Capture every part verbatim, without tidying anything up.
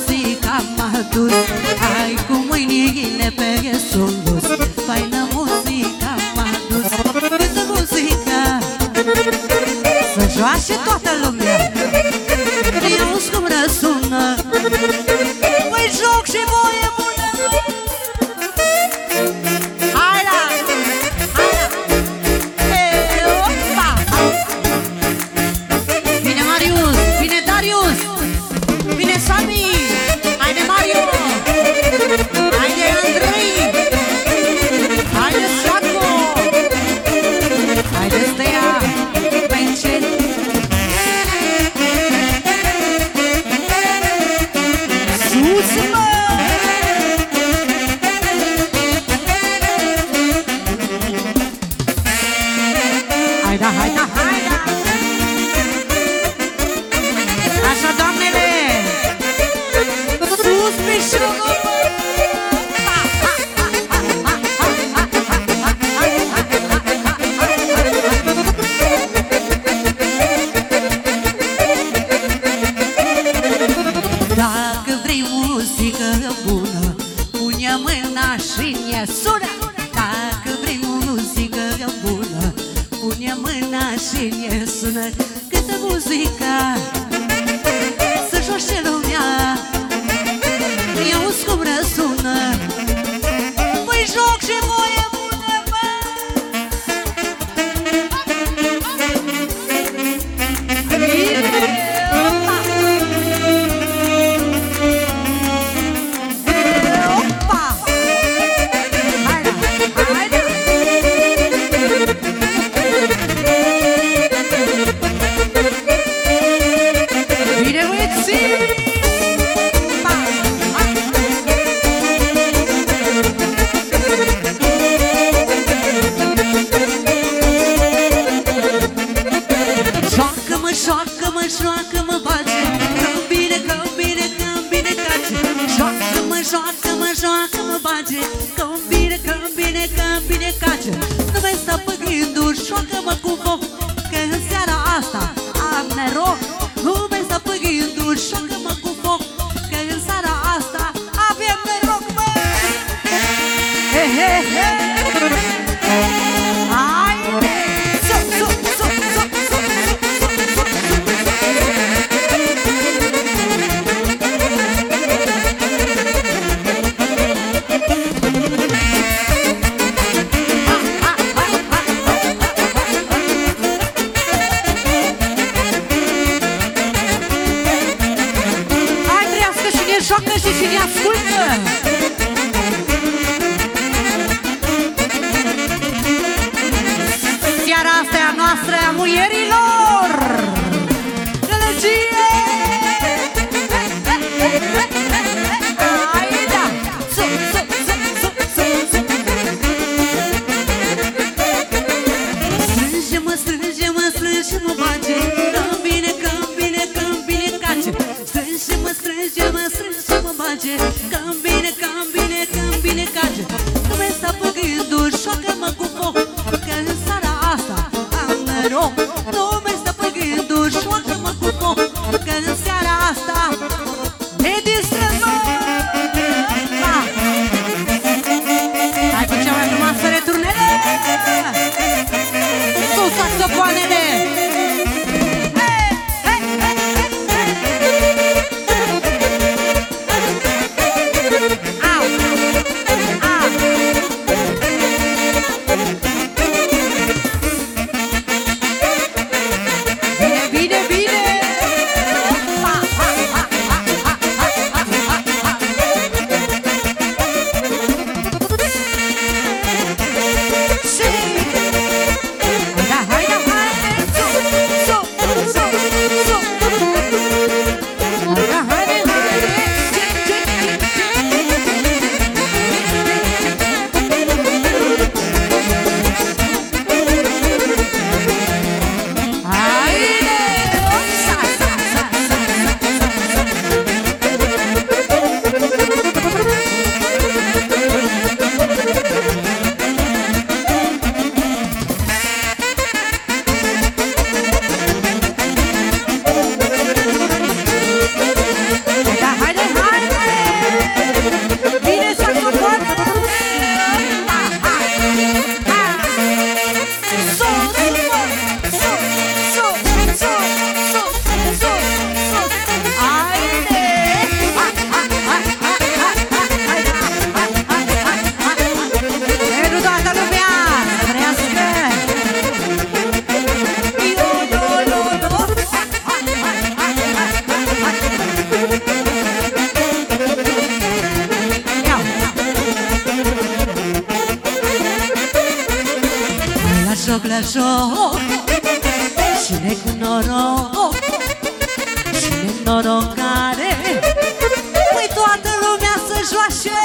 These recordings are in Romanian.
muzica m-a dus, hai cu mâinile pe sus. Faină muzica m-a dus, cântă muzica, să joace toată lumea. I-auzi cum răsună, păi joc și voie bună. Hai la, hai la, e, opa. Vine Marius, vine Darius, vine Sami, haide Mario, haide Andrei, haide Slatko, haide Stea, Pencet. Haida, haida, haida! Așa, doamnele! Sus, pișorul! Dacă vrei muzică bună, pune mâna și-mi sună. Dacă vrei muzică bună, pune mâna și-mi sună. Cântă muzica, să joace lumea. I-auzi cum răsună, păi joc și voie bună, bă. Opa! Haide, haide! Vine băieții! Joacă-mă, joacă-mă, joacă-mă, bage, că-mi bine, că-mi bine, că-mi bine cace. Joacă-mă, joacă-mă, joacă-mă, bage, că-mi bine, că-mi bine, că-mi bine cace. Nu mai sta pe gânduri, joacă-mă cu foc, că în seara asta am noroc. Nu mai sta pe gânduri, joacă-mă cu foc, că în seara asta avem noroc, bă! He, he, he! Haide! Zo, zo, zo, zo, zo, zo, zo, zo. Hai, trească și ne joacă și și ne ascultă! Seara asta e a noastră, a muierilor! Gălăgie! Haida! Zo, zo, zo, zo, zo, zo. Strânge-mă, strânge-mă, strânge-mă, bage, că-mi bine, că-mi bine, că-mi bine cace. Strânge-mă, strânge-mă, strânge-mă, bage, că-mi bine, că-mi bine, că-mi bine cace. Nu mai sta pe gânduri, joacă-mă cu foc, că în seara asta am noroc. Nu mai sta pe gânduri, joacă-mă cu foc, că în seara asta ne distrăm. Hai cu cea mai frumoasă returnele! Sus saxofoanele! Au! Au! joc. Cine cu noroc, cine norocare, păi toată lumea să joace.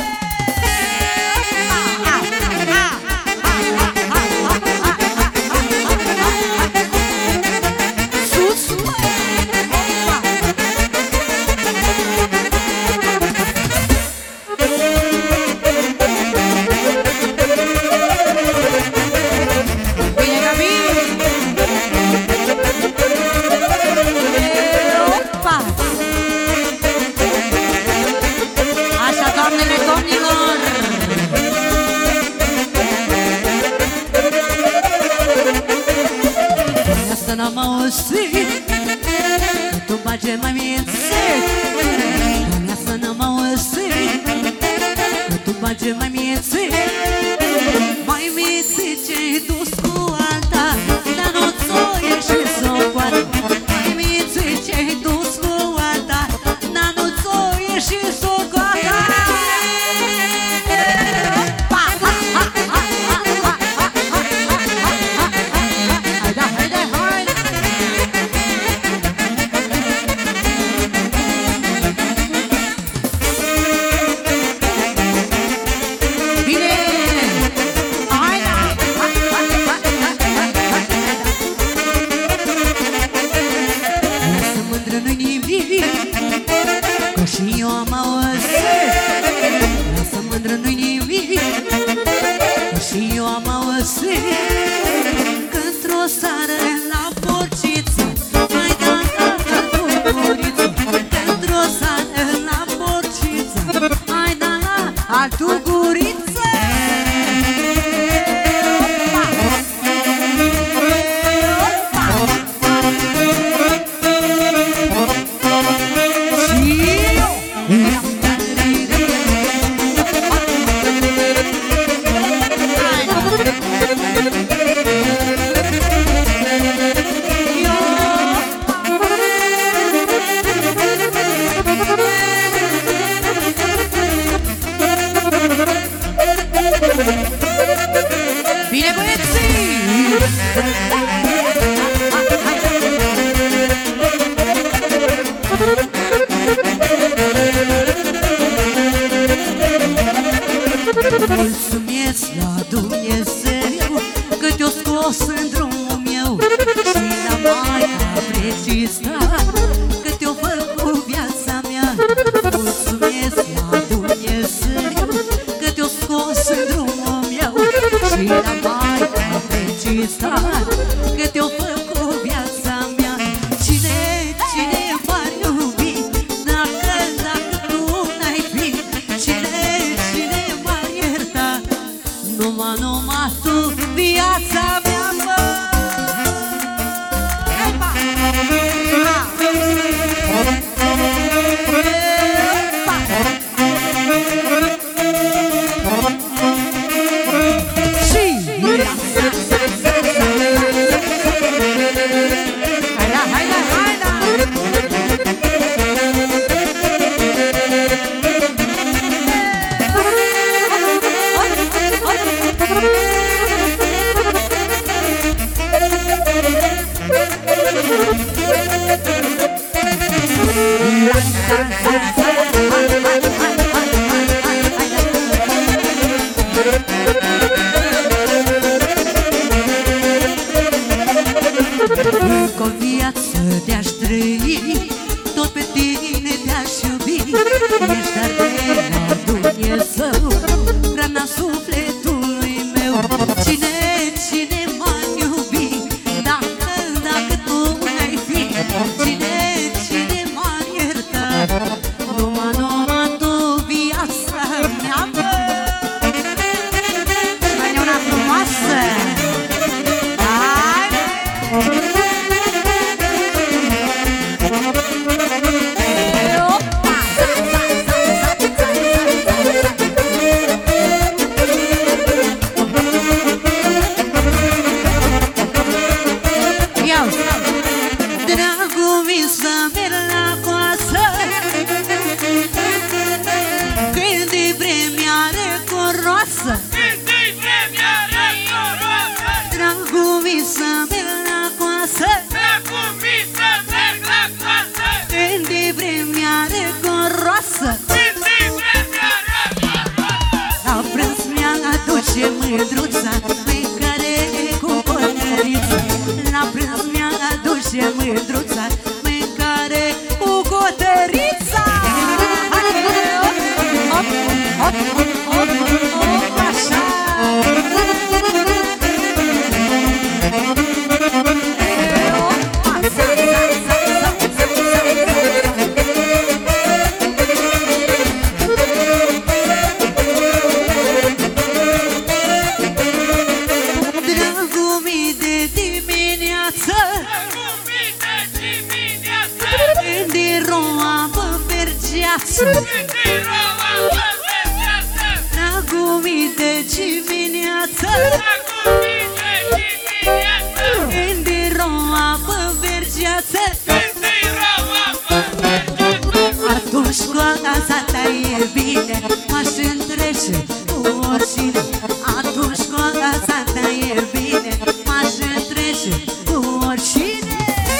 N-am auzit că tu bage mai mințit. Doamne, să n-am auzit că tu bage mai mințit. Mai mințit ce-ai dus cu alta, dar nu ți-o ieși s-o poartă. Mai mințit ce-ai dus cu alta, dar nu ți-o ieși s-o poartă. Și eu am auzit, lasă mândră, nu-i nimic. Și eu am auzit că într-o seară la porciță mai dat la guriță. Că într-o seară la porciță mai dat la altul guriță. Bine, băieții! Mulțumesc la Dumnezeu că te-o scos în drumul meu și la Maica Precisă că te-o făcut viața mea. Mulțumesc la Dumnezeu că te-o scos în drumul meu și la Maica Precisă că te-o făcut viața mea. Cine, cine m-ar iubi dacă, dacă tu n-ai fi? Cine, cine m-ar ierta numai, numai tu, viața mea, mă? Încă o viață te-aș trăi, tot pe tine te-aș iubi. Ești dar de la Dumnezeu, hrana sufletului meu. Cine, cine m-ar iubi dacă, dacă tu n-ai fi? Cine, cine m-ar ierta numai, numai tu, viața mea, mă? Mai e una frumoasă! Hai! roasă. La prânz mi-a aduce mândruța mâncare cu cotăriță. La prânz mi-a aduce mândruța mâncare cu cotărița. Hop, hop, hop, hop, hop, așa. Dragul mi de dimineață, când-i roa pe vergeață, atunci cu casa ta e bine, m-aș întrece cu oricine. Atunci cu casa ta e bine, m-aș întrece cu oricine.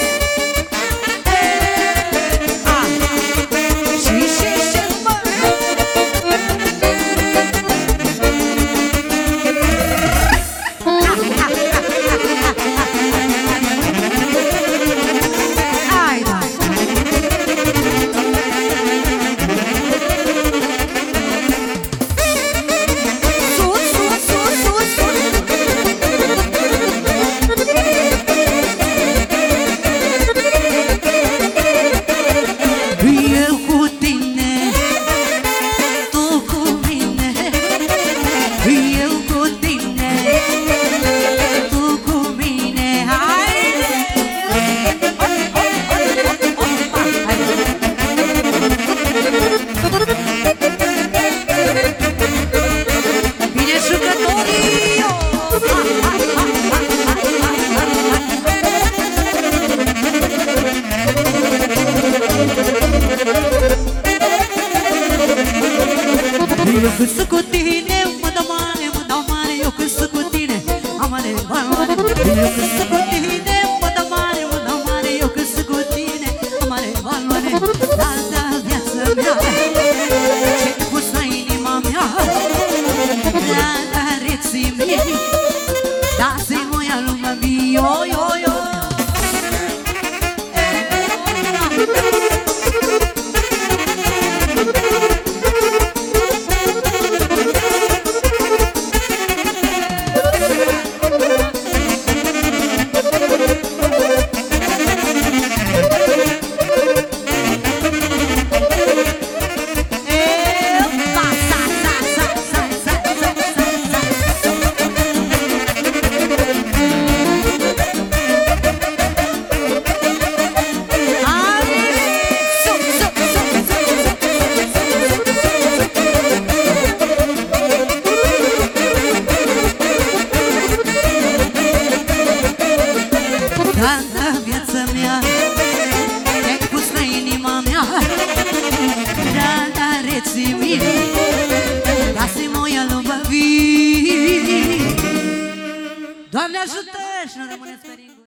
Eu cât sunt cu tine, mă dau mare, mă dau mare. Eu cât sunt cu tine, amare, valoare. Eu cât sunt cu tine, mă dau mare, mă dau mare. Eu cât sunt cu tine, amare, valoare. Da, da, viața mea, ce-ai pus la inima mea, da, da, reții mei, da, să-i moia lumea mea, yo, yo, yo. Da, viața mea, te-ai pus la inima mea, da, da, reții mine, ca să-i moia lumea vii. Doamne ajută și nu rămâneți pe